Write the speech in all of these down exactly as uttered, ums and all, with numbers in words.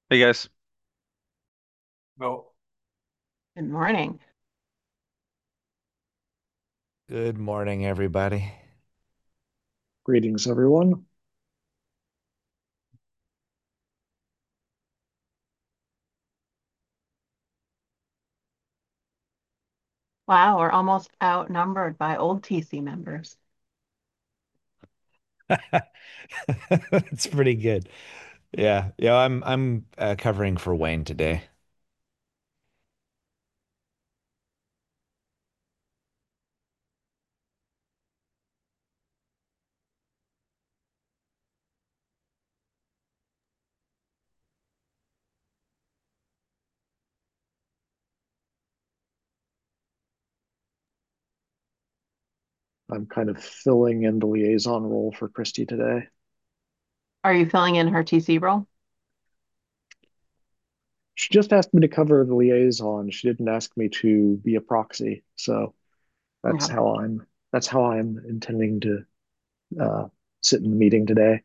Hey guys. No. Good morning. Good morning, everybody. Greetings, everyone. Wow, we're almost outnumbered by old T C members. That's pretty good. Yeah, yeah. I'm I'm uh, covering for Wayne today. I'm kind of filling in the liaison role for Christy today. Are you filling in her T C role? She just asked me to cover the liaison. She didn't ask me to be a proxy. So that's Yeah. how I'm that's how I'm intending to uh, sit in the meeting today.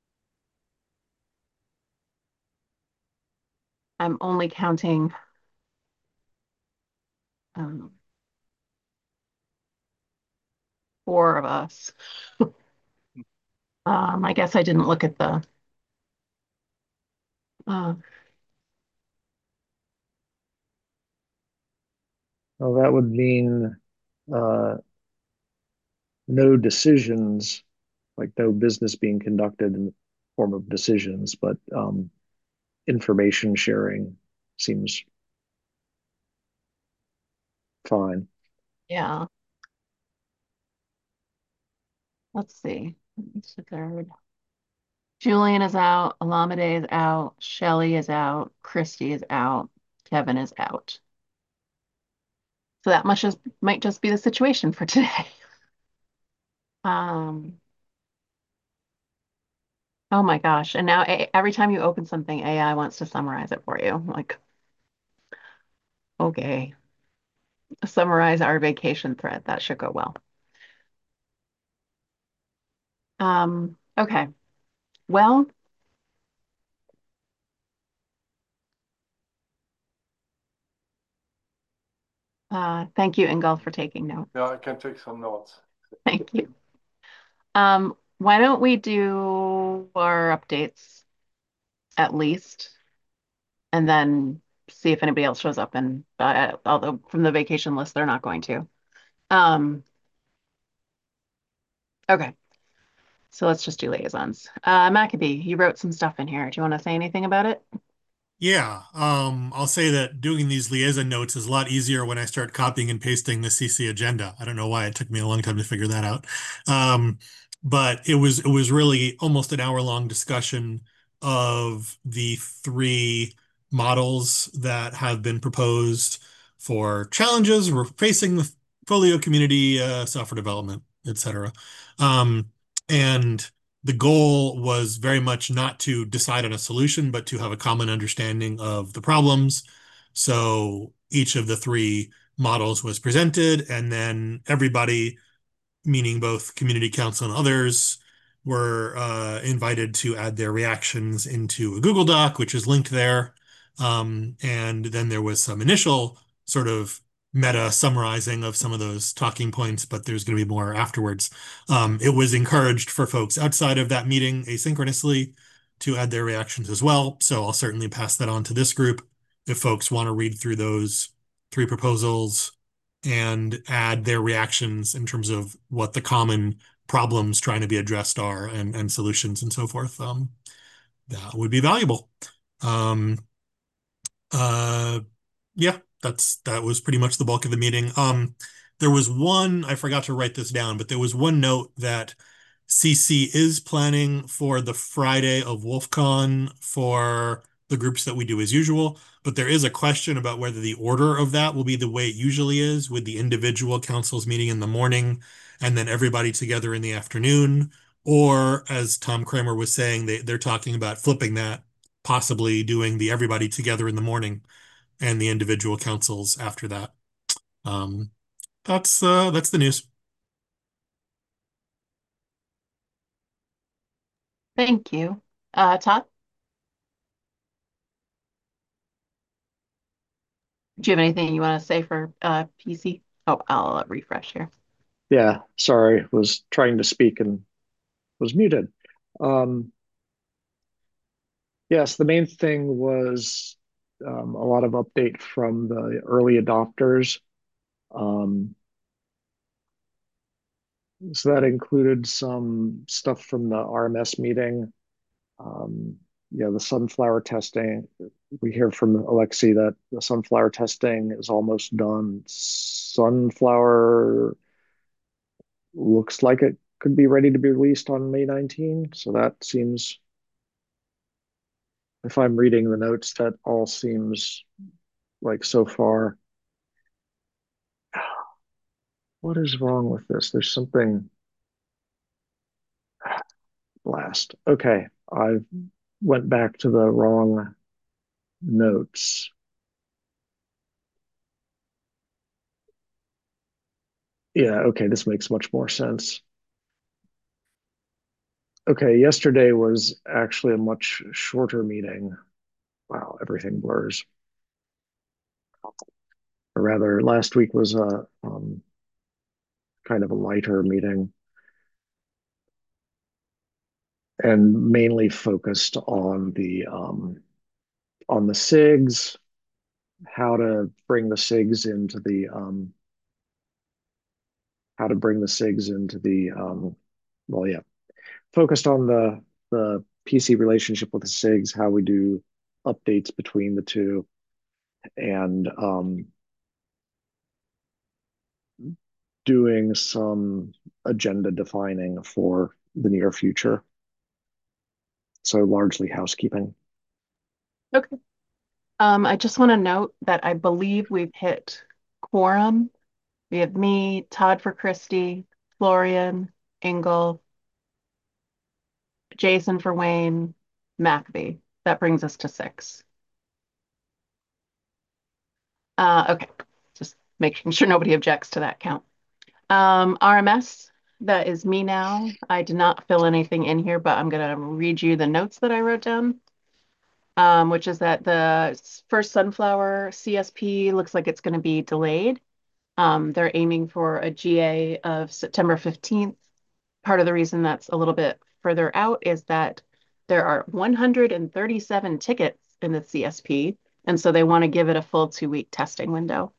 I'm only counting um, four of us. Um, I guess I didn't look at the. Uh, Well, that would mean uh, no decisions, like no business being conducted in the form of decisions, but um, information sharing seems fine. yeah. Let's see. It's the third. Julian is out. Alameda is out. Shelly is out. Christy is out. Kevin is out. So that must just might just be the situation for today. Um, oh my gosh. And now a every time you open something, A I wants to summarize it for you. Like, okay, summarize our vacation thread. That should go well. Um, okay. Well, uh, thank you, Ingolf, for taking notes. Yeah, I can take some notes. Thank you. Um, why don't we do our updates at least, and then see if anybody else shows up. And uh, although from the vacation list, they're not going to. Um, okay. So let's just do liaisons. Uh, Maccabee, you wrote some stuff in here. Do you want to say anything about it? Yeah, um, I'll say that doing these liaison notes is a lot easier when I start copying and pasting the C C agenda. I don't know why it took me a long time to figure that out. Um, but it was it was really almost an hour long discussion of the three models that have been proposed for challenges we're facing the Folio community, uh, software development, et cetera. Um, and the goal was very much not to decide on a solution, but to have a common understanding of the problems. So each of the three models was presented, and then everybody, meaning both community council and others, were uh, invited to add their reactions into a Google Doc, which is linked there. Um, and then there was some initial sort of meta summarizing of some of those talking points, but there's going to be more afterwards. Um, it was encouraged for folks outside of that meeting asynchronously to add their reactions as well. So I'll certainly pass that on to this group if folks want to read through those three proposals and add their reactions in terms of what the common problems trying to be addressed are and, and solutions and so forth. Um, that would be valuable. Um, uh, yeah, that's that was pretty much the bulk of the meeting. Um, there was one, I forgot to write this down, but there was one note that C C is planning for the Friday of WolfCon for the groups that we do as usual, but there is a question about whether the order of that will be the way it usually is, with the individual councils meeting in the morning and then everybody together in the afternoon. Or, as Tom Kramer was saying, they, they're talking about flipping that, possibly doing the everybody together in the morning and the individual councils after that. Um, that's uh, that's the news. Thank you. Uh, Todd? Do you have anything you want to say for uh, P C? Oh, I'll uh, refresh here. Yeah, sorry, was trying to speak and was muted. Um, yes, the main thing was um, a lot of update from the early adopters. Um, so that included some stuff from the R M S meeting. Um, yeah, the sunflower testing. We hear from Alexi that the sunflower testing is almost done. Sunflower looks like it could be ready to be released on May nineteenth. So that seems, if I'm reading the notes, that all seems like so far. What is wrong with this? There's something blast. Okay, I went back to the wrong notes. Yeah, okay, this makes much more sense. Okay, yesterday was actually a much shorter meeting. Wow, everything blurs. Or rather, last week was a um, kind of a lighter meeting and mainly focused on the um, on the SIGs, how to bring the SIGs into the um, how to bring the SIGs into the um, well, yeah, focused on the the P C relationship with the SIGs, how we do updates between the two, and um, doing some agenda defining for the near future. So largely housekeeping. Okay. Um, I just want to note that I believe we've hit quorum. We have me, Todd for Christie, Florian, Engel, Jason for Wayne, McAfee. That brings us to six. Uh, okay, just making sure nobody objects to that count. Um, R M S, that is me now. I did not fill anything in here, but I'm going to read you the notes that I wrote down, um, which is that the s- first sunflower C S P looks like it's going to be delayed. Um, they're aiming for a G A of September fifteenth. Part of the reason that's a little bit further out is that there are one hundred thirty-seven tickets in the C S P, and so they want to give it a full two-week testing window.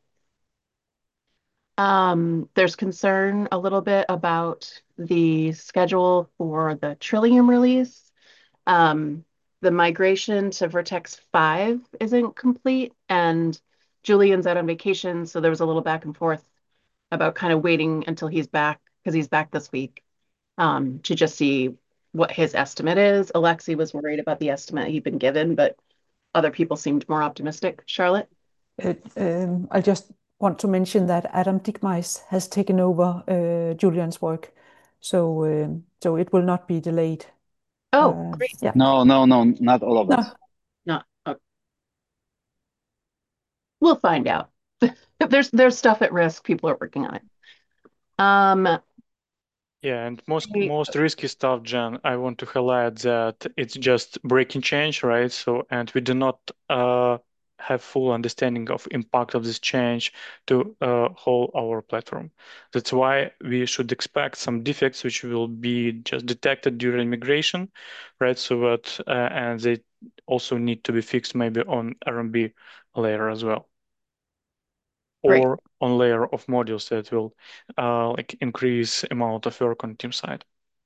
Um, there's concern a little bit about the schedule for the Trillium release. Um, the migration to Vertex five isn't complete, and Julian's out on vacation, so there was a little back and forth about kind of waiting until he's back, because he's back this week, um, to just see what his estimate is. Alexi was worried about the estimate he'd been given, but other people seemed more optimistic. Charlotte? Uh, um, I just want to mention that Adam Dickmeis has taken over uh, Julian's work, so um, so it will not be delayed. Oh, Uh, great. yeah. No, no, no, not all of us. No. Not, oh, we'll find out. If there's there's stuff at risk, people are working on it. Um, Yeah, and most I- most risky stuff, Jen, I want to highlight that it's just breaking change, right? So, and we do not uh, have full understanding of impact of this change to uh, whole our platform. That's why we should expect some defects which will be just detected during migration, right? So that uh, and they also need to be fixed maybe on R M B layer as well, great. or on layer of modules that will uh, like increase amount of work on team side.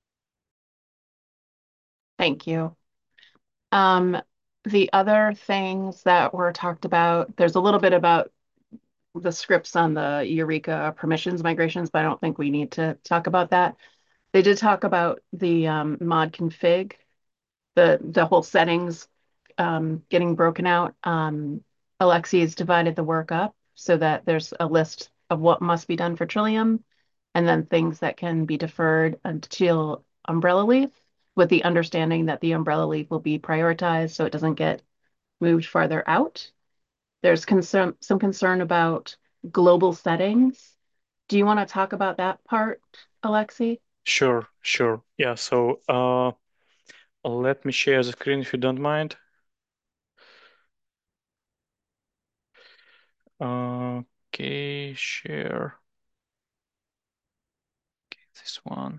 Thank you. Um, the other things that were talked about, there's a little bit about the scripts on the Eureka permissions migrations, but I don't think we need to talk about that. They did talk about the um, mod config, the the whole settings um, getting broken out. Um, Alexi's divided the work up so that there's a list of what must be done for Trillium, and then things that can be deferred until Umbrella Leaf, with the understanding that the Umbrella Leaf will be prioritized so it doesn't get moved farther out. There's concern, some concern about global settings. Do you want to talk about that part, Alexi? Sure, sure. Yeah, so uh, let me share the screen if you don't mind. Uh, okay, share. Okay, this one.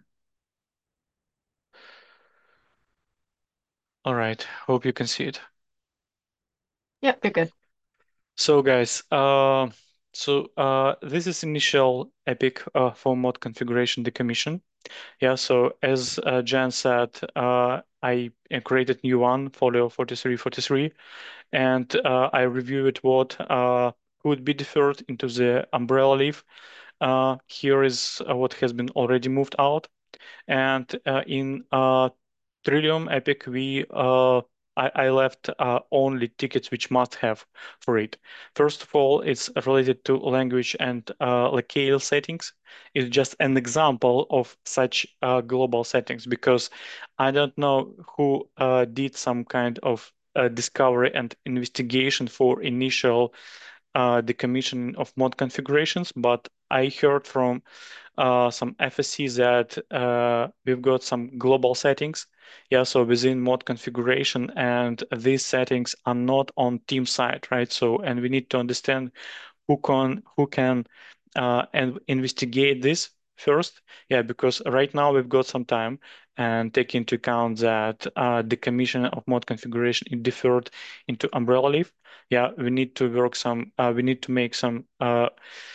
All right, hope you can see it. Yep, you're good. So guys, uh, so uh, this is initial epic uh, for mod configuration decommission. Yeah, so as uh, Jan said, uh, I created new one, folio forty-three forty-three, and uh, I reviewed what uh, could be deferred into the umbrella leaf. Uh, here is uh, what has been already moved out. And uh, in uh, Trillium Epic, we uh, I, I left uh, only tickets which must have for it. First of all, it's related to language and uh, locale settings. It's just an example of such uh, global settings because I don't know who uh, did some kind of uh, discovery and investigation for initial uh, decommissioning of mod configurations, but I heard from uh, some F S C that uh, we've got some global settings. Yeah, so within mod configuration, and these settings are not on team side, right? So, and we need to understand who can who can uh, and investigate this first. Yeah, because right now we've got some time and take into account that uh, the commission of mod configuration is deferred into umbrella leaf. Yeah, we need to work some. Uh, we need to make some uh,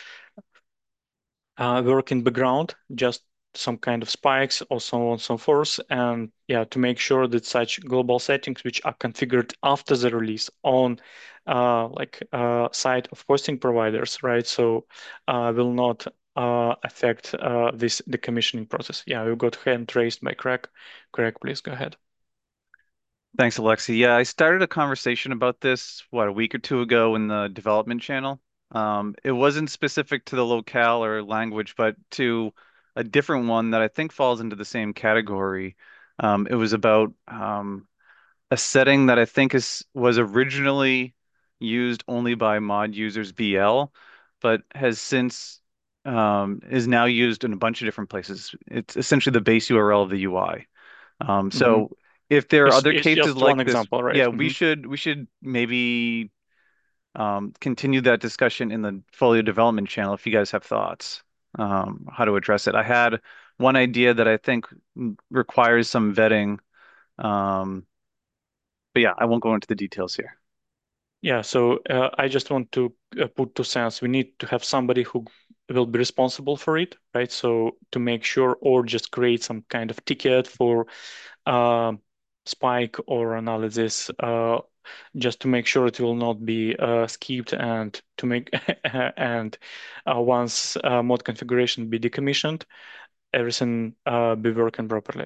uh, work in background, just some kind of spikes or so on and so forth. And yeah, to make sure that such global settings, which are configured after the release on uh, like uh, side of hosting providers, right? So uh, will not uh, affect uh, this decommissioning process. Yeah, we've got hand raised by Craig. Craig, please go ahead. Thanks, Alexi. Yeah, I started a conversation about this, what, a week or two ago in the development channel. Um, it wasn't specific to the locale or language, but to a different one that I think falls into the same category. Um, it was about um, a setting that I think is was originally used only by mod users B L, but has since um, is now used in a bunch of different places. It's essentially the base U R L of the U I. Um, Mhm. so if there are It's, other it's cases just one like this, example, right? yeah, we Mhm. should we should maybe um, continue that discussion in the Folio development channel if you guys have thoughts um, how to address it. I had one idea that I think requires some vetting, um, but yeah, I won't go into the details here. Yeah, so uh, I just want to uh, put two cents. We need to have somebody who will be responsible for it, right? So to make sure, or just create some kind of ticket for uh, spike or analysis, uh, just to make sure it will not be uh, skipped, and to make and uh, once uh, mod configuration be decommissioned, everything uh, be working properly.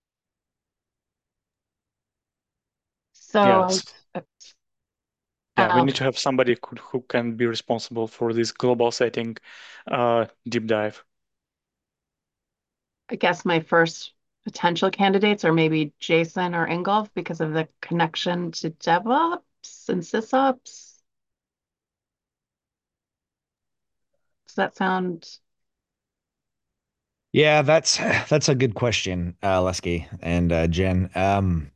So, Yes. uh, Yeah, we um, need to have somebody who, who can be responsible for this global setting uh, deep dive. I guess my first potential candidates are maybe Jason or Ingolf because of the connection to DevOps and SysOps. Does that sound? Yeah, that's that's a good question, uh, Lesky and uh, Jen. Um,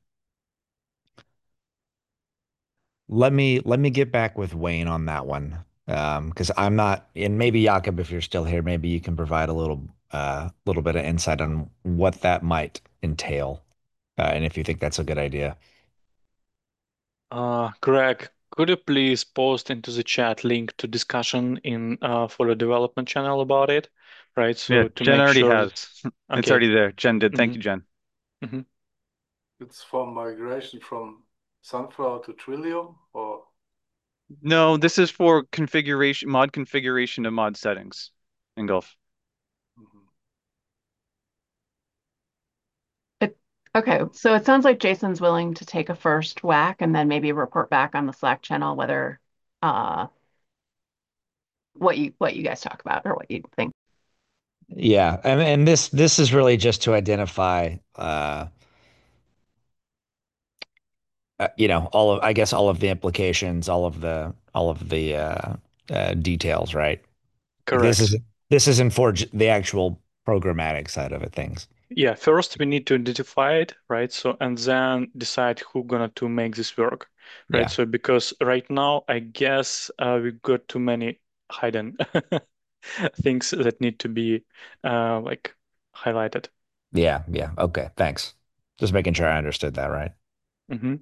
let me let me get back with Wayne on that one. Um, because I'm not, and maybe Jakob, if you're still here, maybe you can provide a little uh little bit of insight on what that might entail, uh, and if you think that's a good idea. Uh, Greg, could you please post into the chat link to discussion in uh, for the development channel about it, right? Yeah, So to Jen make already sure has. that, It's okay. already there. Jen did. Thank hmm you, Jen. hmm It's for migration from Sunflower to Trillium, or No, this is for configuration, mod configuration of mod settings. Engulf. Mhm. It, okay, so it sounds like Jason's willing to take a first whack and then maybe report back on the Slack channel whether uh what you what you guys talk about or what you think. Yeah, and and this this is really just to identify, uh, uh, you know, all of I guess all of the implications, all of the all of the uh, uh, details, right? Like this Correct. is this isn't for j- the actual programmatic side of it, things. Yeah, first we need to identify it, right? So and then decide who gonna to make this work. right? Yeah. So because right now, I guess uh, we got too many hidden things that need to be uh, like highlighted. Yeah. Yeah. Okay. Thanks. Just making sure I understood that right. Mm-hmm.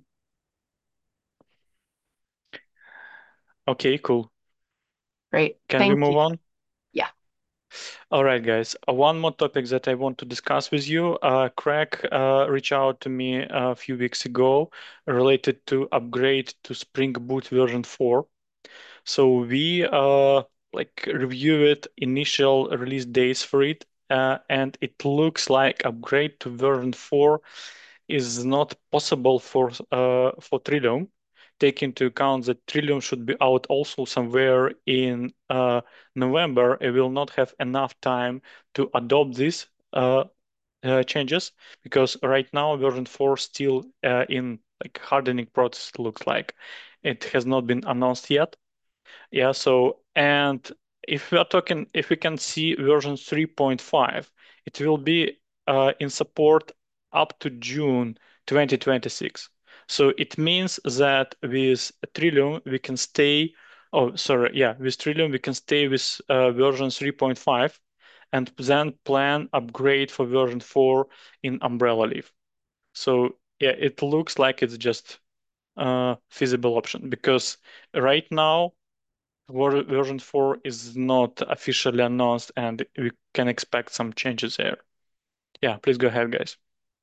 Okay, cool. Great. Can Thank we move you. on? Yeah. All right, guys. Uh, one more topic that I want to discuss with you. Uh, Craig uh, reached out to me a few weeks ago related to upgrade to Spring Boot version four. So we uh, like reviewed initial release dates for it, uh, and it looks like upgrade to version four is not possible for uh, for Trillium. Take into account that Trillium should be out also somewhere in uh, November. It will not have enough time to adopt these uh, uh, changes because right now version four still uh, in like hardening process. Looks like it has not been announced yet. Yeah, so and if we are talking, if we can see version three point five, it will be uh, in support up to June twenty twenty-six. So it means that with Trillium we can stay, oh, sorry, yeah, with Trillium we can stay with uh, version three point five and then plan upgrade for version four in Umbrella Leaf. So yeah, it looks like it's just a feasible option because right now Ver- version four is not officially announced and we can expect some changes there. Yeah, please go ahead, guys.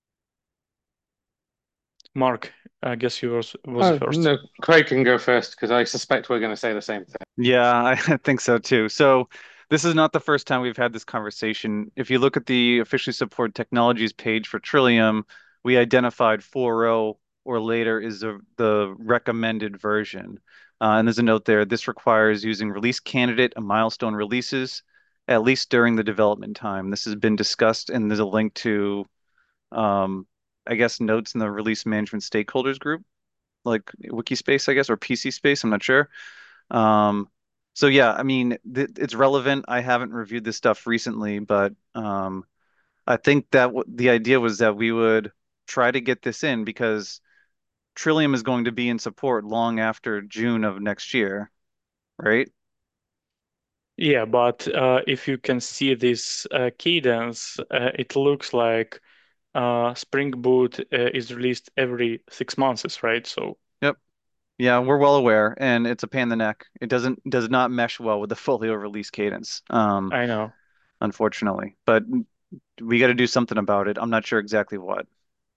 Mark, I guess yours was Oh, first. no, Craig can go first because I suspect we're going to say the same thing. Yeah, I think so too. So this is not the first time we've had this conversation. If you look at the officially supported technologies page for Trillium, we identified four point oh or later is the, the recommended version. Uh, and there's a note there. This requires using release candidate and milestone releases, at least during the development time. This has been discussed, and there's a link to, um, I guess, notes in the release management stakeholders group, like Wikispace, I guess, or P C Space. I'm not sure. Um, so yeah, I mean, th it's relevant. I haven't reviewed this stuff recently, but um, I think that w the idea was that we would try to get this in because Trillium is going to be in support long after June of next year, right? Yeah, but uh, if you can see this uh, cadence, uh, it looks like uh, Spring Boot uh, is released every six months, right? So Yep. Yeah, we're well aware, and it's a pain in the neck. It doesn't does not mesh well with the folio release cadence, um, I know. unfortunately. But we got to do something about it. I'm not sure exactly what.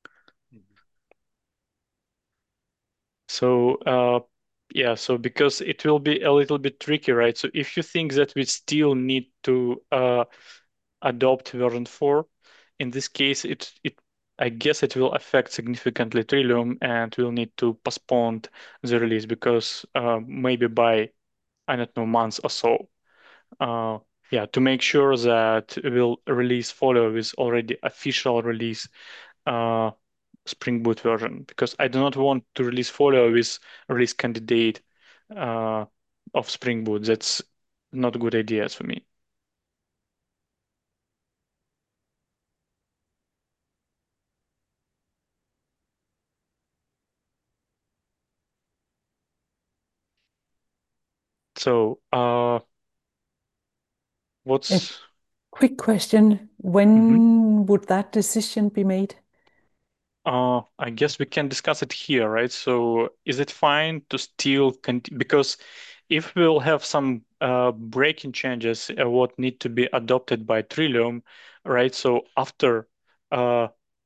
So uh, yeah, so because it will be a little bit tricky, right? So if you think that we still need to uh, adopt version four. In this case, it it I guess it will affect significantly Trillium and we'll need to postpone the release because uh, maybe by I don't know months or so. Uh, yeah, to make sure that we'll release follow with already official release uh, Spring Boot version because I do not want to release follow with release candidate uh, of Spring Boot. That's not a good idea for me. So, uh, A what's quick question. Mhm. When would that decision be made? Uh, I guess we can discuss it here, right? So, is it fine to still continue? Because if we'll have some uh, breaking changes, uh, what need to be adopted by Trillium, right? So after uh,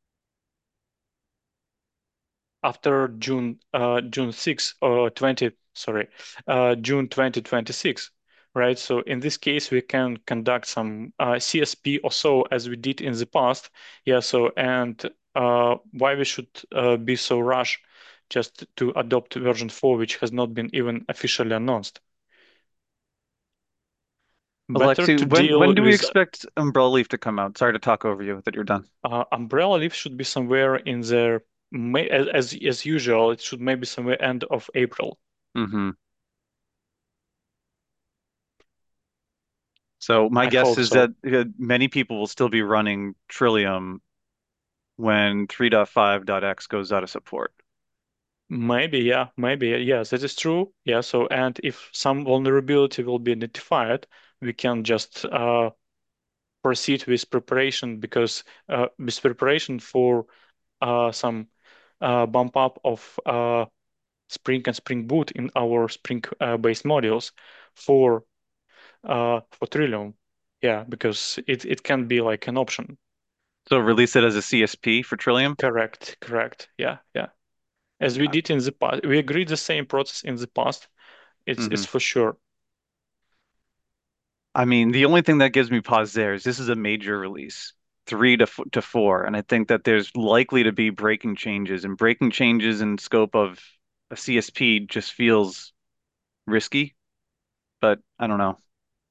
after June uh, June sixth or twenty, sorry, uh, June twenty twenty-six, right? So in this case, we can conduct some uh, C S P or so as we did in the past. Yeah, so and uh, why we should uh, be so rush just to adopt version four, which has not been even officially announced. Better Alexi, to when when deal do we with expect Umbrella Leaf to come out? Sorry to talk over you, that you're done. uh, Umbrella Leaf should be somewhere in there, may, as, as as usual, it should maybe somewhere end of April. Mm-hmm. So my I guess hope is so. that uh, many people will still be running Trillium when three point five dot x goes out of support. Maybe, yeah, maybe, yes, that is true. Yeah, so and if some vulnerability will be identified, we can just uh, proceed with preparation because uh, with preparation for uh, some uh, bump up of uh, Spring and Spring Boot in our Spring-based modules for uh, for Trillium. Yeah, because it, it can be like an option. So release it as a C S P for Trillium? Correct, correct. Yeah, yeah. As we Okay. did in the past, we agreed the same process in the past. It's hmm it's for sure. I mean, the only thing that gives me pause there is this is a major release, three to f to four, and I think that there's likely to be breaking changes, and breaking changes in scope of a C S P just feels risky, but I don't know.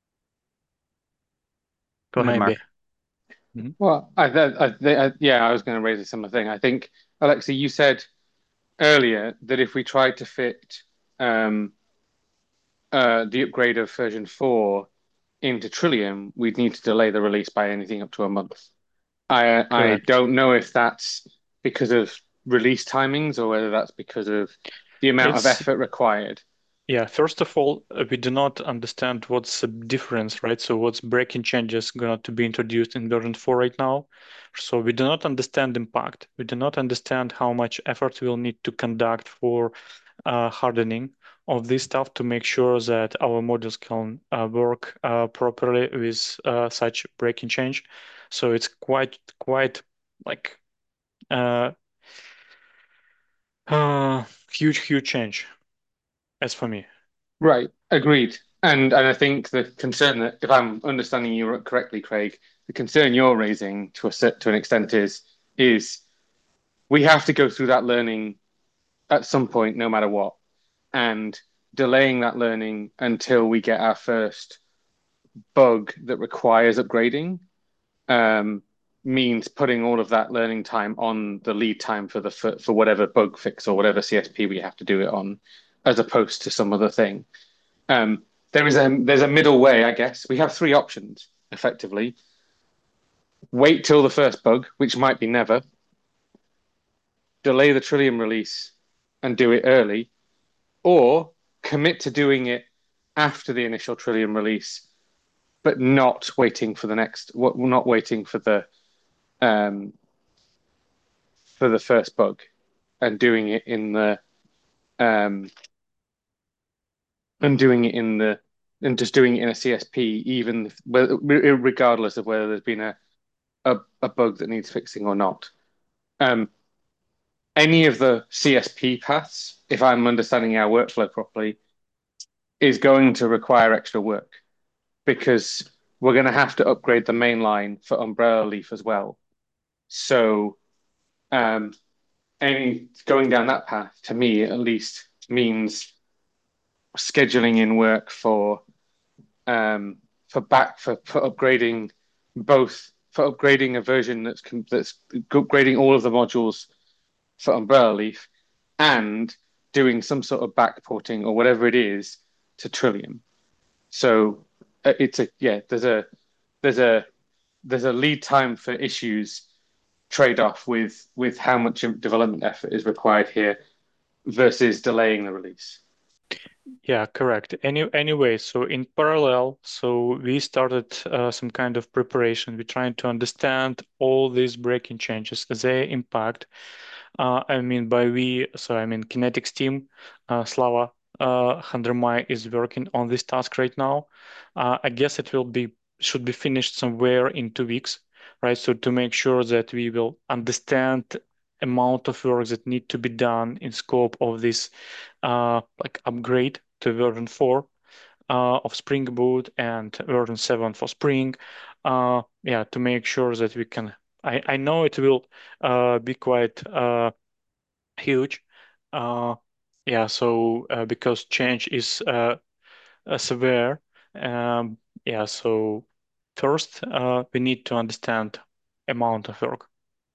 Go ahead, Maybe. Mark. Mhm. Well, I, I, I, I yeah, I was going to raise a similar thing. I think, Alexi, you said earlier that if we tried to fit um, uh, the upgrade of version four into Trillium, we'd need to delay the release by anything up to a month. I I Correct. don't know if that's because of release timings or whether that's because of the amount of It's effort required. Yeah, first of all, uh, we do not understand what's the difference, right? So what's breaking changes going to be introduced in version four right now. So we do not understand impact. We do not understand how much effort we'll need to conduct for uh, hardening of this stuff to make sure that our modules can uh, work uh, properly with uh, such breaking change. So it's quite, quite like uh, uh, huge, huge change as for me. Right, agreed. And and I think the concern that, if I'm understanding you correctly, Craig, the concern you're raising to a cer- to an extent is is we have to go through that learning at some point, no matter what, and delaying that learning until we get our first bug that requires upgrading um, means putting all of that learning time on the lead time for the for, for whatever bug fix or whatever C S P we have to do it on, as opposed to some other thing. Um, there is a there's a middle way, I guess. We have three options effectively. Wait till the first bug, which might be never. Delay the Trillium release and do it early, or commit to doing it after the initial Trillium release, but not waiting for the next, not waiting for the um, for the first bug, and doing it in the um, and doing it in the and just doing it in a C S P, even if, regardless of whether there's been a, a, a bug that needs fixing or not. Um, any of the C S P paths, if I'm understanding our workflow properly, is going to require extra work because we're going to have to upgrade the main line for Umbrella Leaf as well. So, um, any going down that path, to me at least, means scheduling in work for um, for back for, for upgrading both for upgrading a version that's that's upgrading all of the modules for Umbrella Leaf and doing some sort of backporting or whatever it is to Trillium. So uh, it's a yeah. There's a there's a there's a lead time for issues trade off with with how much development effort is required here versus delaying the release. Yeah, correct. Any anyway, so in parallel, so we started uh, some kind of preparation. We're trying to understand all these breaking changes, their impact. Uh, I mean, by we, so I mean Kinetics team, uh, Slava uh, Handremai is working on this task right now. Uh, I guess it will be should be finished somewhere in two weeks, right? So to make sure that we will understand amount of work that need to be done in scope of this uh, like upgrade to version four uh, of Spring Boot and version seven for Spring. Uh, yeah, to make sure that we can. I, I know it will uh, be quite uh, huge. Uh, yeah, so uh, because change is uh, uh, severe. Um, yeah, so first uh, we need to understand amount of work.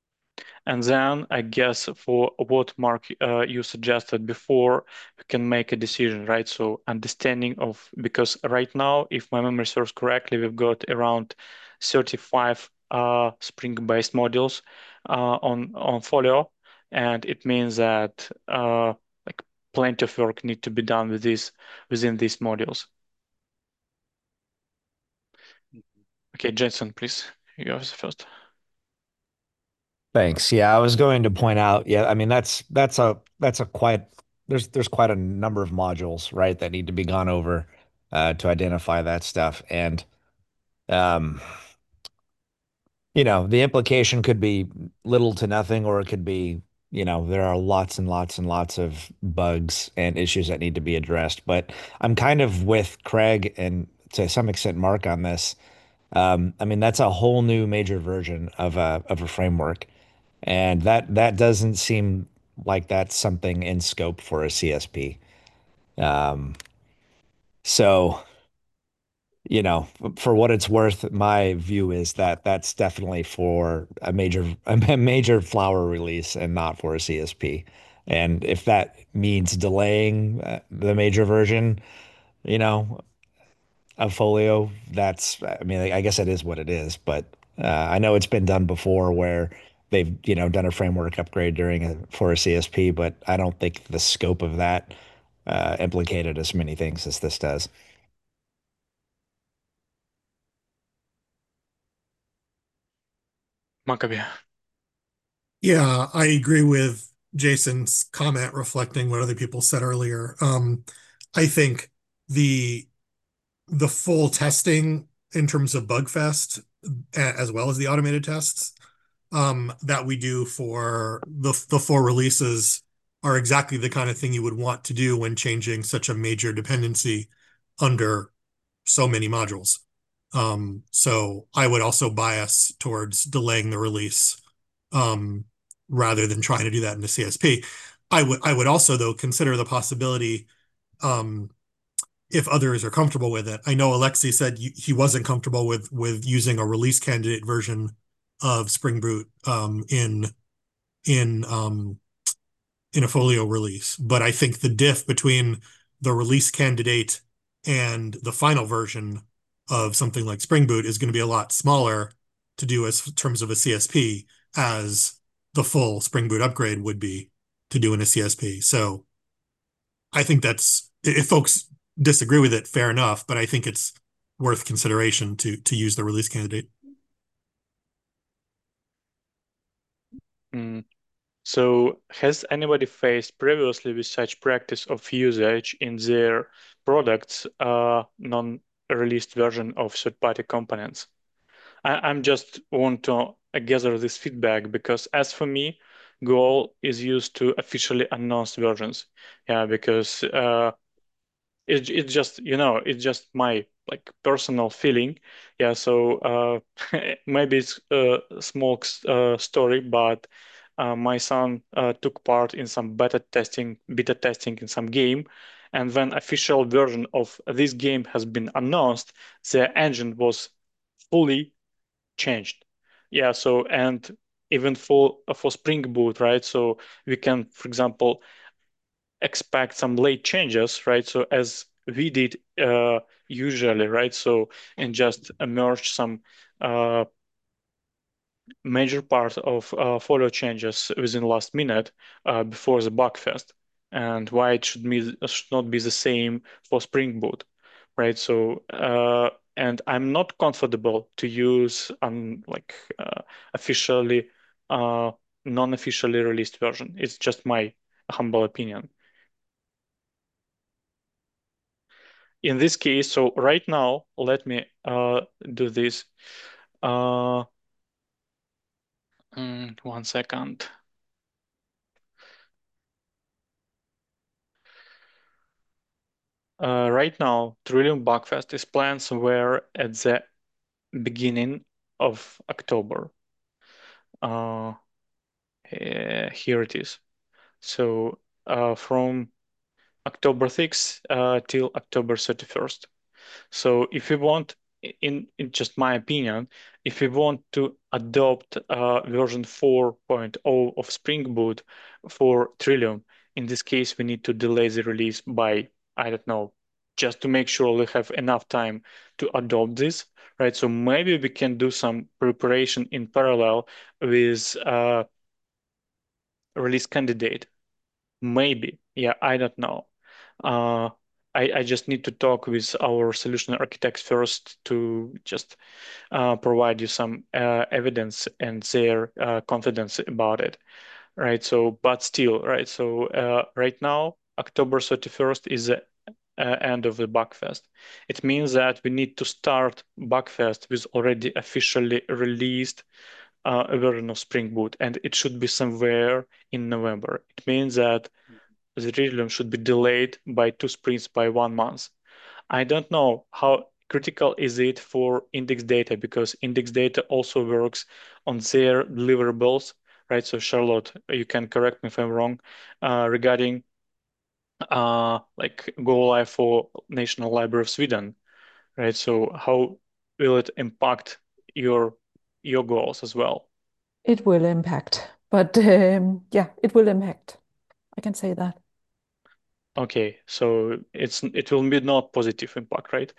And then I guess for what Mark uh, you suggested before, we can make a decision, right? So understanding of, because right now, if my memory serves correctly, we've got around thirty-five uh, Spring-based modules uh, on on Folio, and it means that uh, plenty of work need to be done with this within these modules. Okay, Jensen, please. You have the first. Thanks. Yeah, I was going to point out, yeah, I mean that's that's a that's a quite there's there's quite a number of modules, right, that need to be gone over uh to identify that stuff. And um you know, the implication could be little to nothing, or it could be, you know, there are lots and lots and lots of bugs and issues that need to be addressed. But I'm kind of with Craig and to some extent Mark on this. Um, I mean, that's a whole new major version of a of a framework. And that that doesn't seem like that's something in scope for a C S P. Um, so, you know, for what it's worth, my view is that that's definitely for a major a major Flower release and not for a C S P. And if that means delaying uh, the major version, you know, of Folio, that's, I mean, I guess it is what it is. But uh, I know it's been done before where they've, you know, done a framework upgrade during a for a C S P, but I don't think the scope of that uh, implicated as many things as this does. Maccabee. Yeah, I agree with Jason's comment reflecting what other people said earlier. Um, I think the the full testing in terms of Bugfest, as well as the automated tests um, that we do for the the four releases are exactly the kind of thing you would want to do when changing such a major dependency under so many modules. Um, so I would also bias towards delaying the release um, rather than trying to do that in the C S P. I would I would also though consider the possibility um, if others are comfortable with it. I know Alexei said he wasn't comfortable with with using a release candidate version of Spring Boot um, in in um, in a Folio release, but I think the diff between the release candidate and the final version of something like Spring Boot is going to be a lot smaller to do as in terms of a C S P as the full Spring Boot upgrade would be to do in a C S P. So I think that's, if folks disagree with it, fair enough, but I think it's worth consideration to to use the release candidate. Mm. So has anybody faced previously with such practice of usage in their products, uh, non-released version of third-party components? I, I'm just want to uh, gather this feedback because as for me, goal is used to officially announce versions. Yeah, because uh, it, it's just, you know, it's just my like personal feeling. Yeah, so uh, maybe it's a small uh, story, but uh, my son uh, took part in some beta testing, beta testing in some game. And when official version of this game has been announced, the engine was fully changed. Yeah, so and even for for Spring Boot, right? So we can, for example, expect some late changes, right? So as we did uh, usually, right? So and just merge some uh, major part of uh, follow changes within last minute uh, before the bug fest, and why it should be should not be the same for Spring Boot, right? So uh, and I'm not comfortable to use um like uh, officially uh, non-officially released version. It's just my humble opinion. In this case, so right now, let me uh, do this. Uh, mm, one second. Uh, right now, Trillium Bugfest is planned somewhere at the beginning of October. Uh, eh, here it is. So uh, from October sixth uh, till October thirty-first. So if we want, in, in just my opinion, if we want to adopt uh, version four point oh of Spring Boot for Trillium, in this case, we need to delay the release by, I don't know, just to make sure we have enough time to adopt this, right? So maybe we can do some preparation in parallel with uh, release candidate. Maybe. Yeah, I don't know. Uh, I, I just need to talk with our solution architects first to just uh, provide you some uh, evidence and their uh, confidence about it, right? So, but still, right? So uh, right now, October thirty-first is the uh, end of the Bugfest. It means that we need to start Bugfest with already officially released uh, a version of Spring Boot, and it should be somewhere in November. It means that the release should be delayed by two sprints by one month. I don't know how critical is it for index data, because index data also works on their deliverables, right? So Charlotte, you can correct me if I'm wrong, uh, regarding uh, like go live for National Library of Sweden, right? So how will it impact your your goals as well? It will impact, but um, yeah, it will impact. I can say that. Okay, so it's it will be not positive impact, right?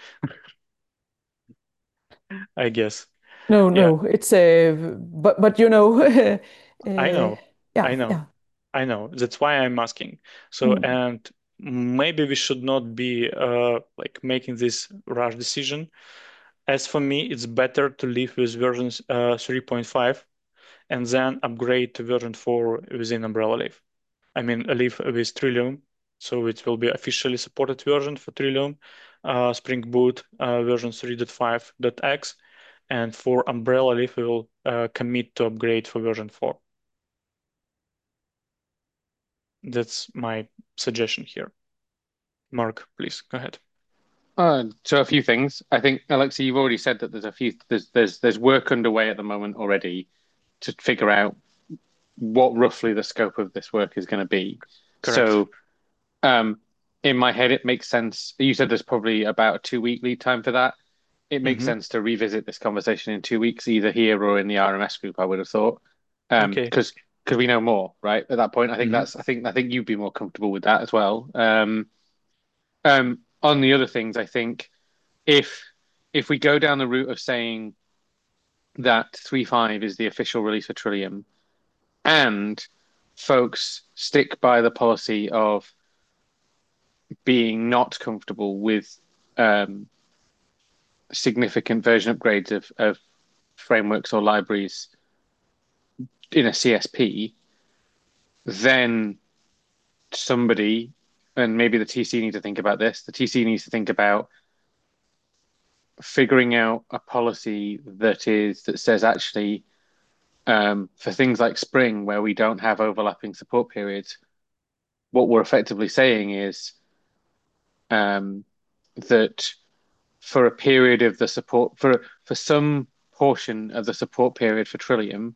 I guess. No, Yeah, no, it's a, uh, but but you know, uh, I know, yeah, I know, yeah. I know. That's why I'm asking. So, Mm. and maybe we should not be uh like making this rush decision. As for me, it's better to live with versions uh three point five and then upgrade to version four within Umbrella Leaf. I mean, Leaf with Trillium, so it will be officially supported version for Trillium, uh, Spring Boot uh, version three point five.x, and for Umbrella Leaf, we will uh, commit to upgrade for version four. That's my suggestion here. Mark, please go ahead. Uh, so a few things. I think, Alexa, you've already said that there's a few there's there's there's work underway at the moment already to figure out what roughly the scope of this work is going to be. Correct. So, um, in my head, it makes sense. You said there's probably about a two week lead time for that. It makes Mhm. sense to revisit this conversation in two weeks, either here or in the R M S group, I would have thought. Um, Okay. because because we know more, right? At that point, I think Mhm. that's I think I think you'd be more comfortable with that as well. Um, um, on the other things, I think if if we go down the route of saying that three point five is the official release for Trillium, and folks stick by the policy of being not comfortable with um, significant version upgrades of, of frameworks or libraries in a C S P, then somebody, and maybe the T C need to think about this, the T C needs to think about figuring out a policy that is that says actually um, for things like Spring, where we don't have overlapping support periods, what we're effectively saying is um, that for a period of the support for for some portion of the support period for Trillium,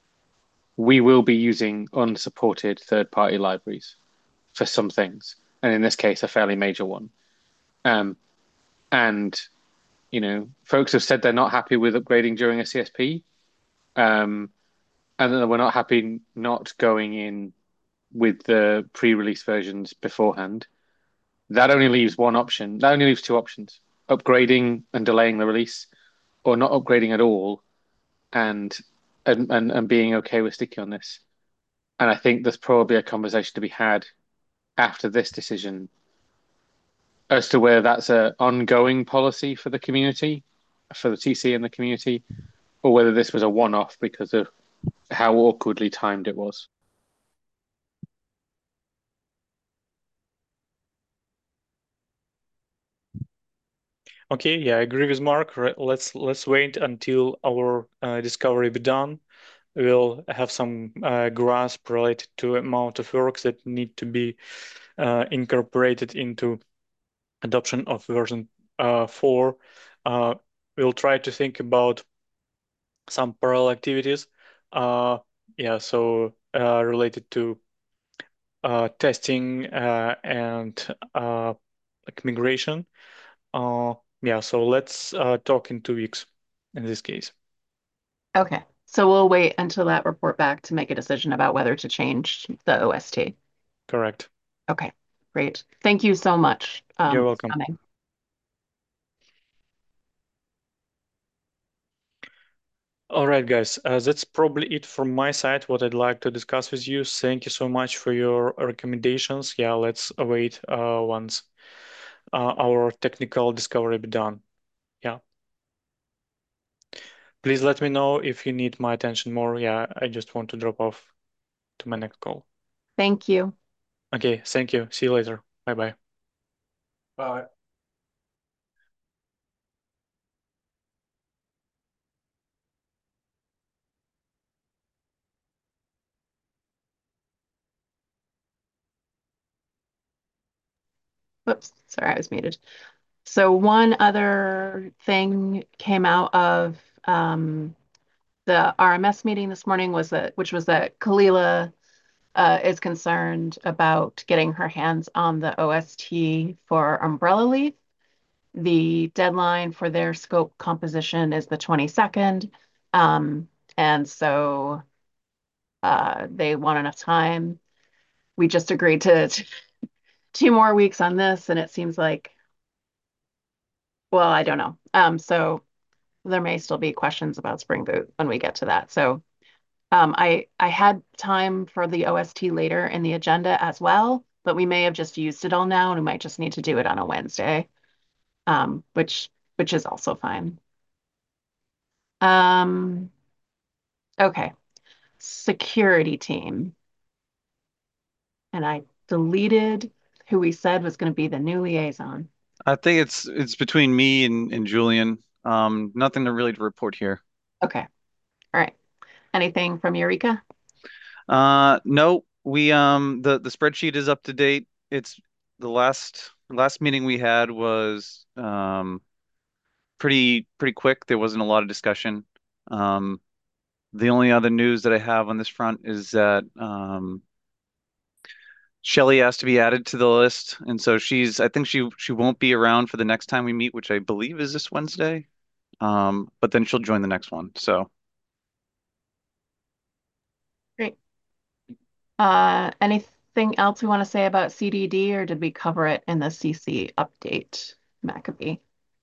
we will be using unsupported third-party libraries for some things, and in this case, a fairly major one. Um, and you know, folks have said they're not happy with upgrading during a C S P, um, and that we're not happy not going in with the pre-release versions beforehand. That only leaves one option. That only leaves two options: upgrading and delaying the release, or not upgrading at all and and and, and being okay with sticking on this. And I think there's probably a conversation to be had after this decision as to whether that's an ongoing policy for the community, for the T C and the community, or whether this was a one-off because of how awkwardly timed it was. Okay, yeah, I agree with Mark. Re- Let's let's wait until our uh, discovery be done. We'll have some uh, grasp related to amount of works that need to be uh, incorporated into adoption of version uh, four. Uh, we'll try to think about some parallel activities. Uh, yeah, so uh, related to uh, testing uh, and uh, like migration. Uh, yeah, so let's uh, talk in two weeks in this case. Okay, so we'll wait until that report back to make a decision about whether to change the O S T. Correct. Okay, great. Thank you so much um, You're for welcome. coming. All right, guys, uh, that's probably it from my side, what I'd like to discuss with you. Thank you so much for your recommendations. Yeah, let's await uh, once uh, our technical discovery be done. Yeah. Please let me know if you need my attention more. Yeah, I just want to drop off to my next call. Thank you. Okay, thank you. See you later. Bye-bye. Bye. Whoops, sorry, I was muted. So one other thing came out of um, the R M S meeting this morning was that, which was that Kalila uh, is concerned about getting her hands on the O S T for Umbrella Leaf. The deadline for their scope composition is the twenty-second. Um, and so uh, they want enough time. We just agreed to, to two more weeks on this, and it seems like, well, I don't know. Um, so there may still be questions about Spring Boot when we get to that. So um, I I had time for the O S T later in the agenda as well, but we may have just used it all now, and we might just need to do it on a Wednesday, um, which which is also fine. Um, okay, security team, and I deleted who we said was going to be the new liaison. I think it's it's between me and, and Julian. Um, nothing to really to report here. Okay, all right. Anything from Eureka? Uh, no, we um the the spreadsheet is up to date. It's the last last meeting we had was um pretty pretty quick. There wasn't a lot of discussion. Um, the only other news that I have on this front is that um Shelly has to be added to the list, and so she's I think she she won't be around for the next time we meet, which I believe is this Wednesday. Um, but then she'll join the next one. So Great. Uh, anything else we want to say about C D D, or did we cover it in the C C update, Maccabee?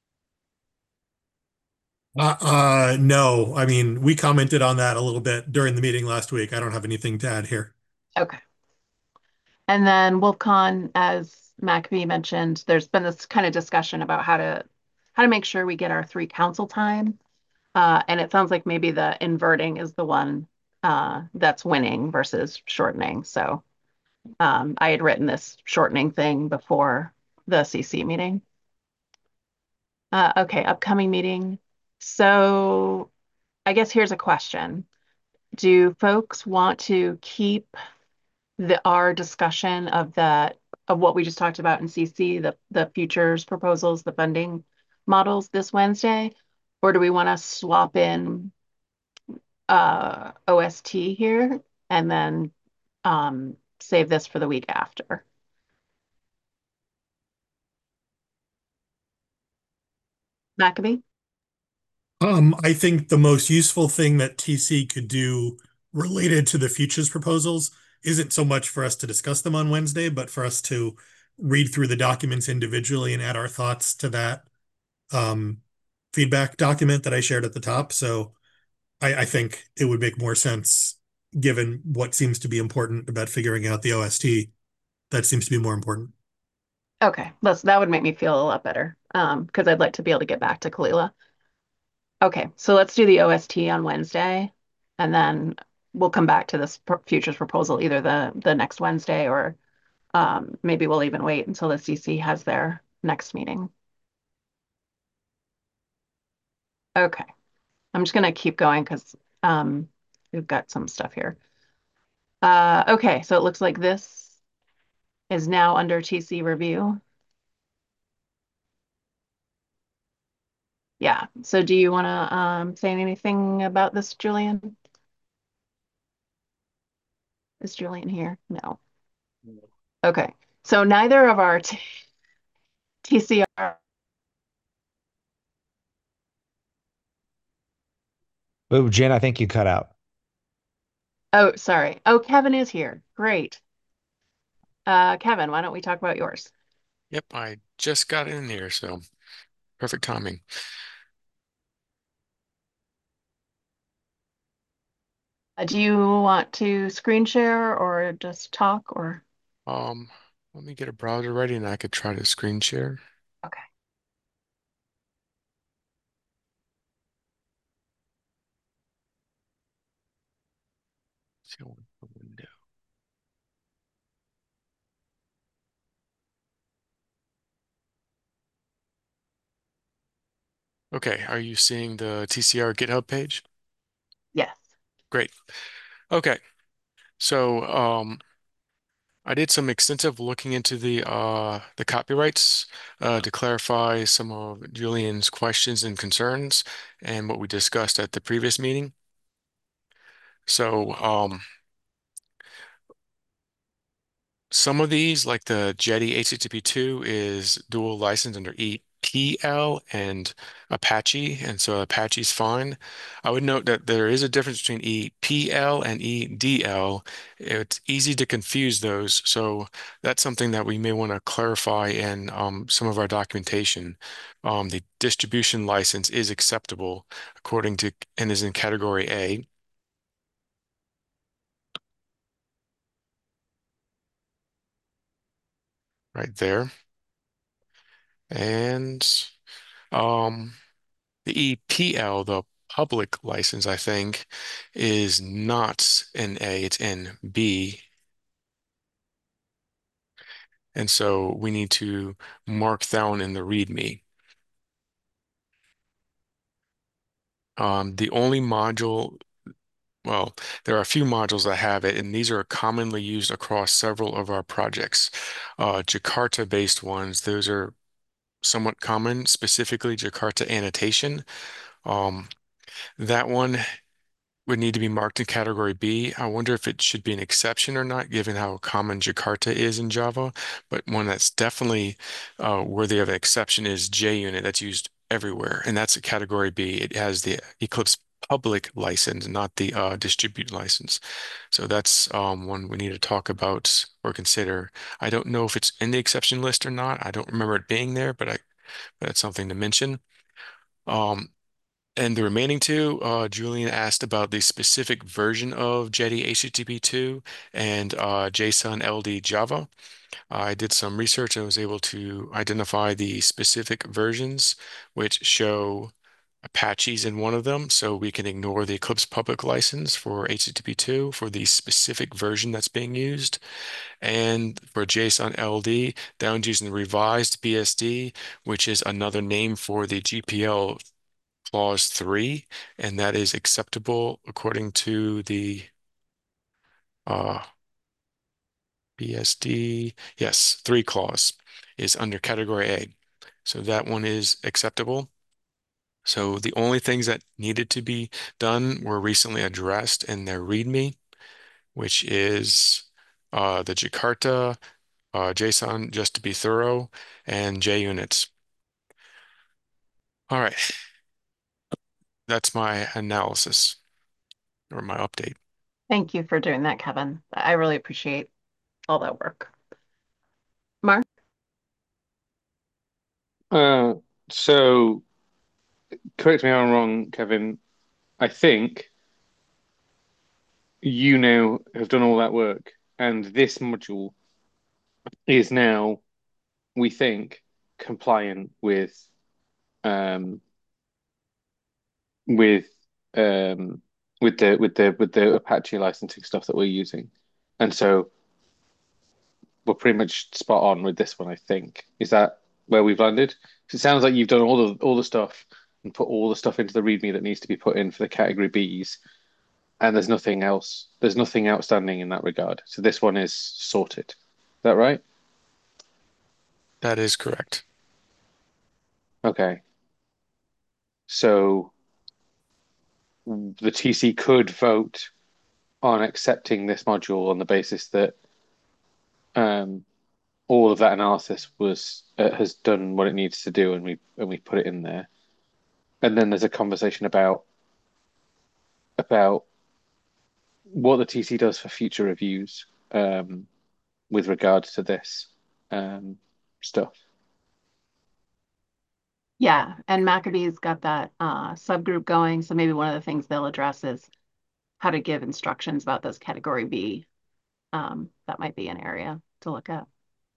Uh, uh, no, I mean, we commented on that a little bit during the meeting last week. I don't have anything to add here. Okay. And then WolfCon, as Maccabee mentioned, there's been this kind of discussion about how to how to make sure we get our three council time. Uh, and it sounds like maybe the inverting is the one uh, that's winning versus shortening. So um, I had written this shortening thing before the C C meeting. Uh, okay, upcoming meeting. So I guess here's a question. Do folks want to keep the our discussion of that of what we just talked about in C C, the the futures proposals, the funding models this Wednesday, or do we want to swap in uh, O S T here and then um, save this for the week after? Maccabee? Um, I think the most useful thing that T C could do related to the futures proposals isn't so much for us to discuss them on Wednesday, but for us to read through the documents individually and add our thoughts to that um, feedback document that I shared at the top. So I, I think it would make more sense given what seems to be important about figuring out the O S T. That seems to be more important. Okay, that's, that would make me feel a lot better um, because I'd like to be able to get back to Kalila. Okay, so let's do the O S T on Wednesday, and then we'll come back to this pro- futures proposal either the the next Wednesday or um, maybe we'll even wait until the C C has their next meeting. Okay, I'm just gonna keep going because um, we've got some stuff here. Uh, okay, so it looks like this is now under T C review. Yeah, so do you want to um, say anything about this, Julian? Is Julian here? No. Okay, so neither of our t TCR. Oh, Jen, I think you cut out. Oh, sorry. Oh, Kevin is here. Great. Uh, Kevin, why don't we talk about yours? Yep, I just got in here, so perfect timing. Uh, do you want to screen share or just talk or? Um, let me get a browser ready and I could try to screen share. Okay. See, I want the window. Okay, are you seeing the T C R GitHub page? Yes. Great. Okay, so um, I did some extensive looking into the uh, the copyrights uh, to clarify some of Julian's questions and concerns and what we discussed at the previous meeting. So um, some of these, like the Jetty H T T P two, is dual license under E P L and Apache, and so Apache's fine. I would note that there is a difference between E P L and E D L. It's easy to confuse those, so that's something that we may want to clarify in um, some of our documentation. Um, the distribution license is acceptable according to and is in category A. Right there. And um, the E P L, the public license, I think, is not in A, it's in B. And so we need to mark that one in the README. Um, the only module, well, there are a few modules that have it, and these are commonly used across several of our projects. Uh, Jakarta-based ones, those are somewhat common, specifically Jakarta annotation. Um, that one would need to be marked in category B. I wonder if it should be an exception or not, given how common Jakarta is in Java. But one that's definitely uh, worthy of an exception is JUnit. That's used everywhere, and that's a category B. It has the Eclipse public license, not the uh, distribute license. So that's um, one we need to talk about or consider. I don't know if it's in the exception list or not. I don't remember it being there, but I but it's something to mention. Um, and the remaining two, uh, Julian asked about the specific version of Jetty H T T P two and uh, JSON L D Java. I did some research and was able to identify the specific versions, which show Apache's in one of them, so we can ignore the Eclipse public license for H T T P two for the specific version that's being used. And for JSON L D, that one's using the revised B S D, which is another name for the G P L clause three, and that is acceptable according to the uh, B S D. Yes, three clause is under category A. So that one is acceptable. So the only things that needed to be done were recently addressed in their README, which is uh, the Jakarta, uh, JSON, just to be thorough, and JUnits. All right. That's my analysis or my update. Thank you for doing that, Kevin. I really appreciate all that work. Mark? Uh, so correct me if I'm wrong, Kevin. I think you now have done all that work, and this module is now, we think, compliant with um with um with the with the with the Apache licensing stuff that we're using. And so we're pretty much spot on with this one, I think. Is that where we've landed? 'Cause it sounds like you've done all the all the stuff and put all the stuff into the README that needs to be put in for the category Bs, and there's nothing else. There's nothing outstanding in that regard. So this one is sorted. Is that right? That is correct. Okay. So the T C could vote on accepting this module on the basis that um, all of that analysis was uh, has done what it needs to do, and we and we put it in there. And then there's a conversation about about what the T C does for future reviews um, with regards to this um, stuff. Yeah, and Maccabee's got that uh, subgroup going, so maybe one of the things they'll address is how to give instructions about those category B. Um, that might be an area to look at.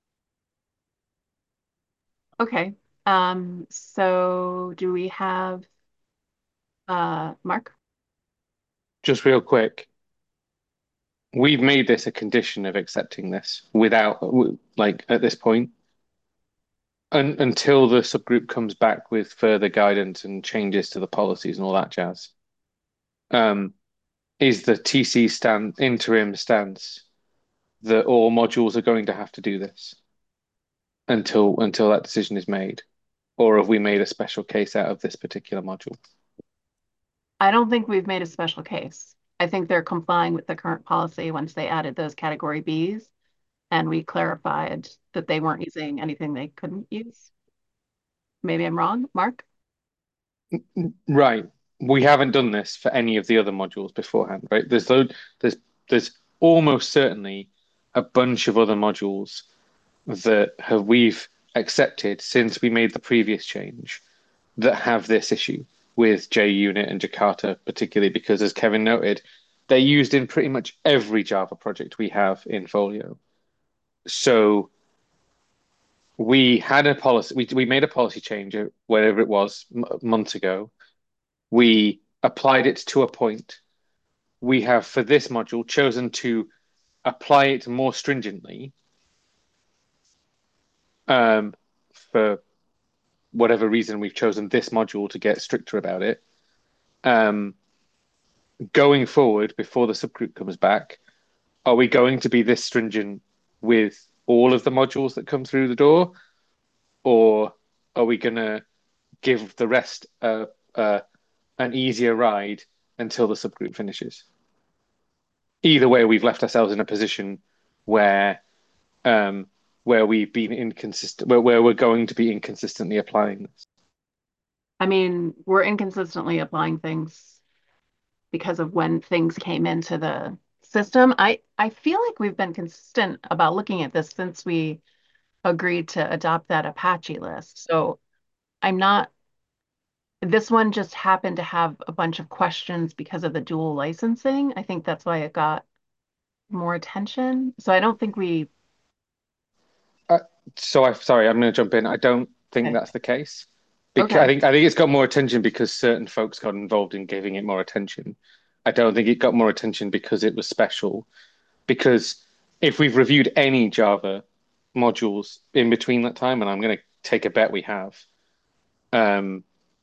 Okay. Um, so do we have uh, Mark? Just real quick, we've made this a condition of accepting this without, like, at this point, un until the subgroup comes back with further guidance and changes to the policies and all that jazz. Um, is the T C stand interim stance that all modules are going to have to do this until until that decision is made, or have we made a special case out of this particular module? I don't think we've made a special case. I think they're complying with the current policy once they added those category Bs, and we clarified that they weren't using anything they couldn't use. Maybe I'm wrong, Mark? Right. We haven't done this for any of the other modules beforehand, right? There's load, there's there's almost certainly a bunch of other modules that have we've accepted since we made the previous change that have this issue with JUnit and Jakarta, particularly because, as Kevin noted, they're used in pretty much every Java project we have in Folio. So we had a policy, we, we made a policy change, whatever it was, months ago. We applied it to a point. We have, for this module, chosen to apply it more stringently um, for whatever reason we've chosen this module to get stricter about it. Um, going forward, before the subgroup comes back, are we going to be this stringent with all of the modules that come through the door? Or are we going to give the rest uh, uh, an easier ride until the subgroup finishes? Either way, we've left ourselves in a position where um, where we've been inconsistent, where, where we're going to be inconsistently applying this. I mean, we're inconsistently applying things because of when things came into the system. I, I feel like we've been consistent about looking at this since we agreed to adopt that Apache list. So I'm not, this one just happened to have a bunch of questions because of the dual licensing. I think that's why it got more attention. So I don't think we. Uh, so I sorry, I'm going to jump in. I don't think Okay. that's the case. Because Okay. I think I think it's got more attention because certain folks got involved in giving it more attention. I don't think it got more attention because it was special. Because if we've reviewed any Java modules in between that time, and I'm going to take a bet we have, um,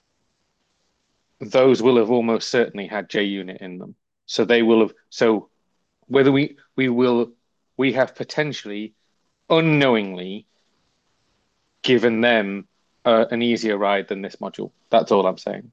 those will have almost certainly had JUnit in them. So they will have. So whether we we will we have potentially unknowingly given them uh, an easier ride than this module. That's all I'm saying.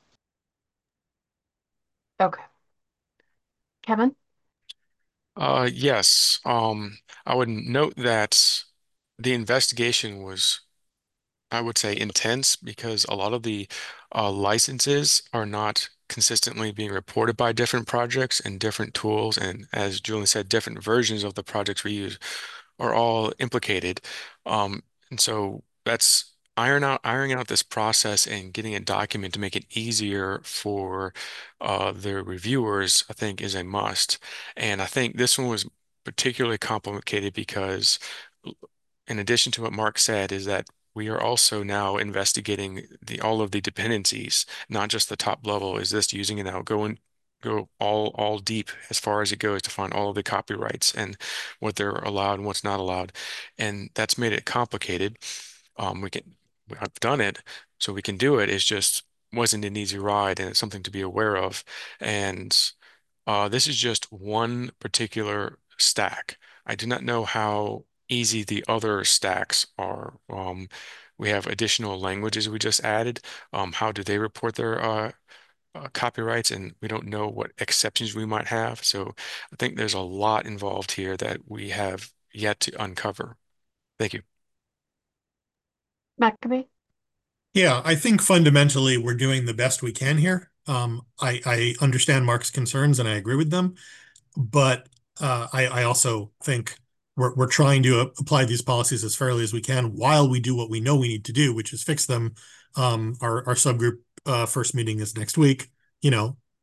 Okay. Kevin? Uh, yes. Um, I would note that the investigation was, I would say, intense because a lot of the uh, licenses are not consistently being reported by different projects and different tools. And as Julian said, different versions of the projects we use are all implicated. Um, and so that's iron out ironing out this process and getting a document to make it easier for uh, the reviewers, I think, is a must. And I think this one was particularly complicated because, in addition to what Mark said, is that we are also now investigating the all of the dependencies, not just the top level. Is this using it now? Go and go all all deep as far as it goes to find all of the copyrights and what they're allowed and what's not allowed. And that's made it complicated. Um, we can I've done it, so we can do it. It's just wasn't an easy ride, and it's something to be aware of. And uh, this is just one particular stack. I do not know how easy the other stacks are. Um, we have additional languages we just added. Um, how do they report their uh, uh, copyrights? And we don't know what exceptions we might have. So I think there's a lot involved here that we have yet to uncover. Thank you. Maccabee? Yeah, I think fundamentally we're doing the best we can here. Um, I, I understand Mark's concerns and I agree with them, but uh, I, I also think we're, we're trying to apply these policies as fairly as we can while we do what we know we need to do, which is fix them. Um, our, our subgroup uh, first meeting is next week. You know,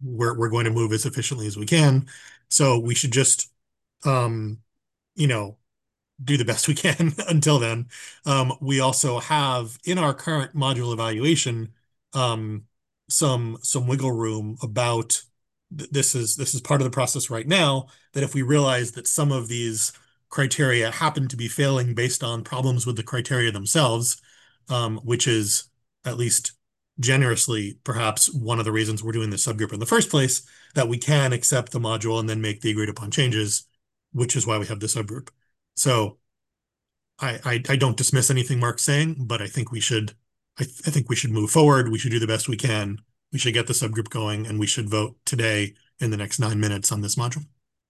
we're we're going to move as efficiently as we can. So we should just, um, you know, do the best we can until then. Um, we also have in our current module evaluation um, some some wiggle room about th this is this is part of the process right now, that if we realize that some of these criteria happen to be failing based on problems with the criteria themselves, um, which is at least generously perhaps one of the reasons we're doing the subgroup in the first place, that we can accept the module and then make the agreed upon changes, which is why we have the subgroup. So I, I, I don't dismiss anything Mark's saying, but I think we should I, th I think we should move forward. We should do the best we can. We should get the subgroup going, and we should vote today in the next nine minutes on this module.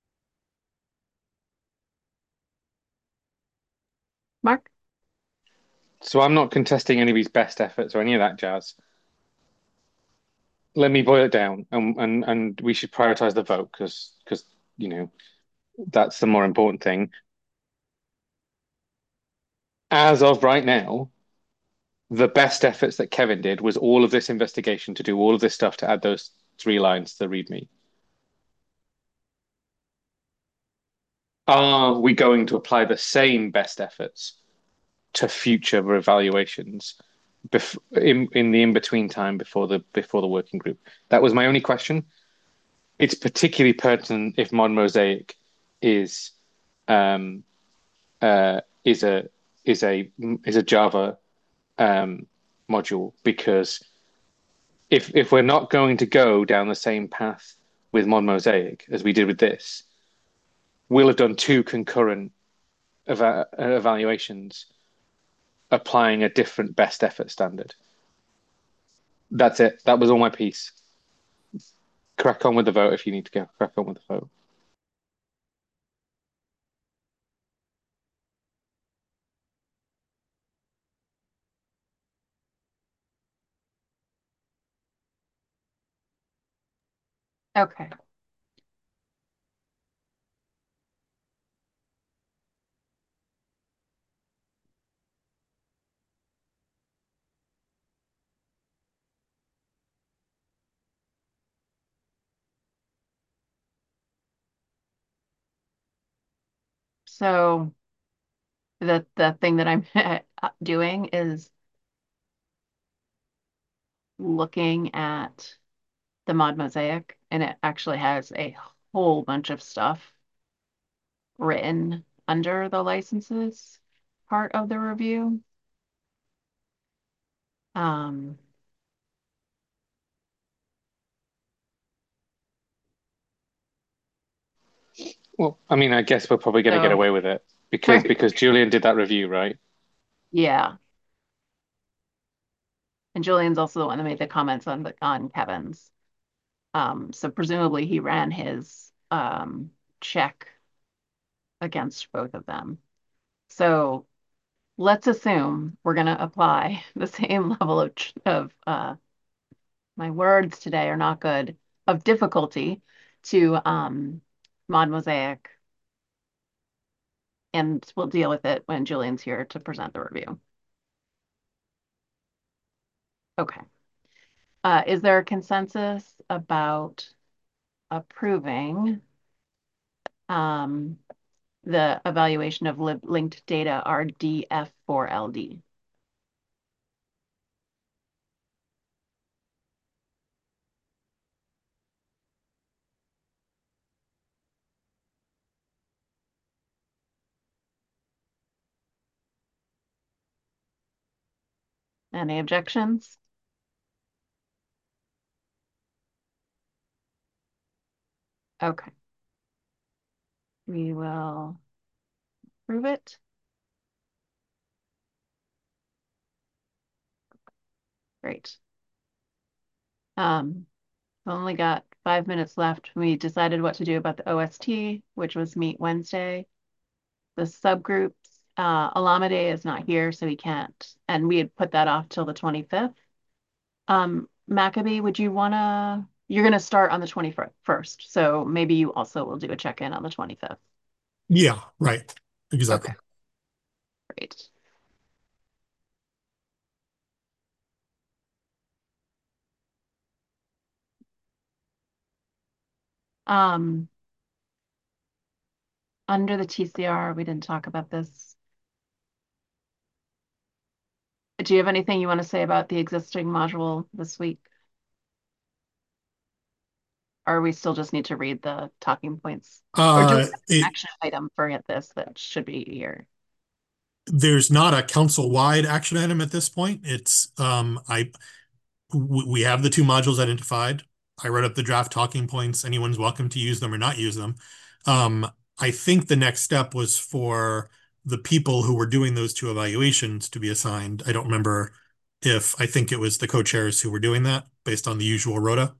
Mark? So I'm not contesting any of these best efforts or any of that jazz. Let me boil it down, and and and we should prioritize the vote because because you know that's the more important thing. As of right now, the best efforts that Kevin did was all of this investigation to do all of this stuff to add those three lines to the README. Are we going to apply the same best efforts to future evaluations in in the in-between time before the before the working group? That was my only question. It's particularly pertinent if Mod Mosaic is um, uh, is a is a is a Java um, module, because if if we're not going to go down the same path with Mod Mosaic as we did with this, we'll have done two concurrent eva evaluations applying a different best effort standard. That's it. That was all my piece. Crack on with the vote if you need to go. Crack on with the vote. Okay. So the the thing that I'm doing is looking at the Mod Mosaic, and it actually has a whole bunch of stuff written under the licenses part of the review. Um, Well, I mean, I guess we're probably going to get so away with it because because Julian did that review, right? yeah. And Julian's also the one that made the comments on the on Kevin's. Um, so presumably he ran his um, check against both of them. So let's assume we're going to apply the same level of of uh, my words today are not good, of difficulty to um, Mod Mosaic, and we'll deal with it when Julian's here to present the review. Okay. Uh, is there a consensus about approving um, the evaluation of linked data R D F four L D? Any objections? Okay. We will approve it. Great. Um, only got five minutes left. We decided what to do about the O S T, which was meet Wednesday. The subgroups, uh, Alameda is not here, so he can't. And we had put that off till the twenty-fifth. Um, Maccabee, would you wanna, you're gonna start on the twenty-first, so maybe you also will do a check-in on the twenty-fifth. Yeah, right. Exactly. Okay. Great. Um, under the T C R, we didn't talk about this. Do you have anything you want to say about the existing module this week? Or we still just need to read the talking points? Or do we Uh, have an it, action item for this that should be here? there's not a council-wide action item at this point. It's um, I w- we have the two modules identified. I wrote up the draft talking points. Anyone's welcome to use them or not use them. Um, I think the next step was for the people who were doing those two evaluations to be assigned. I don't remember if I think it was the co-chairs who were doing that based on the usual rota.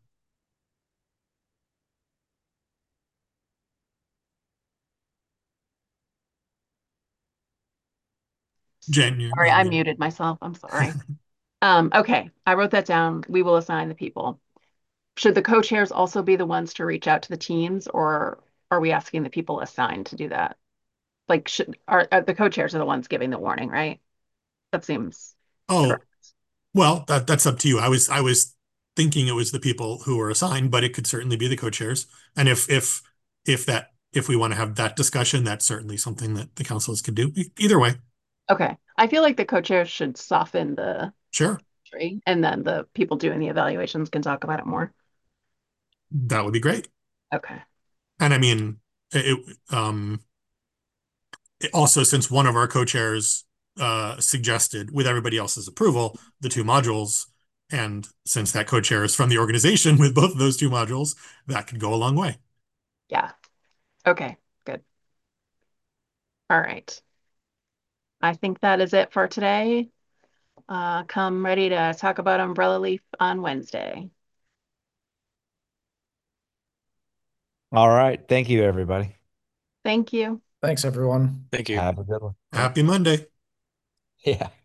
Jen, you're, Sorry, you're I muted. muted myself. I'm sorry. Um, okay, I wrote that down. We will assign the people. Should the co-chairs also be the ones to reach out to the teams, or are we asking the people assigned to do that? Like, should are, are the co-chairs are the ones giving the warning, right? That seems Oh, correct. well, that that's up to you. I was I was thinking it was the people who were assigned, but it could certainly be the co-chairs. And if if if that if we want to have that discussion, that's certainly something that the councils could do. E- Either way, Okay, I feel like the co-chairs should soften the sure, tree, and then the people doing the evaluations can talk about it more. that would be great. Okay. And I mean, it, um, it also since one of our co-chairs uh, suggested, with everybody else's approval, the two modules, and since that co-chair is from the organization with both of those two modules, that could go a long way. Yeah. Okay, good. All right. I think that is it for today. Uh, come ready to talk about Umbrella Leaf on Wednesday. All right. Thank you, everybody. Thank you. Thanks, everyone. Thank you. Have a good one. Happy Monday. Yeah.